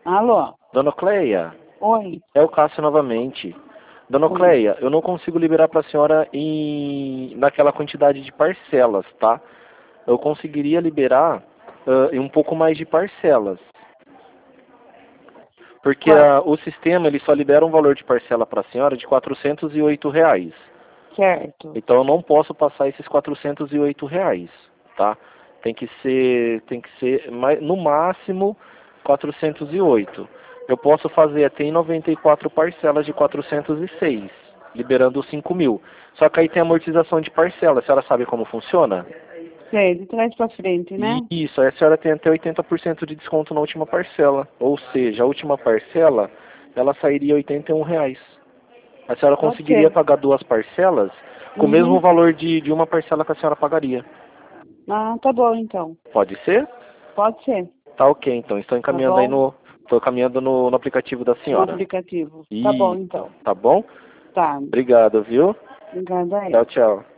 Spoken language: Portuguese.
Alô? Dona Cleia, Oi. é o Cássio novamente. Dona Oi. Cleia, eu não consigo liberar para a senhora naquela quantidade de parcelas, tá? Eu conseguiria liberar em um pouco mais de parcelas. Porque o sistema ele só libera um valor de parcela para a senhora de R$ 408. Certo. Então eu não posso passar esses R$ 408, tá? Tem que ser no máximo 408. Eu posso fazer até em 94 parcelas de 406, liberando os 5.000. Só que aí tem amortização de parcela. A senhora sabe como funciona? Sei, de trás pra frente, né? Isso, aí a senhora tem até 80% de desconto na última parcela. Ou seja, a última parcela, ela sairia R$ 81. A senhora Pode conseguiria ser. pagar duas parcelas com o mesmo Uhum. valor de uma parcela que a senhora pagaria. Ah, tá bom então. Pode ser? Pode ser. Tá ok, então. Tá bom? Estou caminhando no aplicativo da No senhora. aplicativo. Tá bom Isso, então. tá bom? Tá. Obrigado, viu? Obrigada a Tchau, eu. tchau.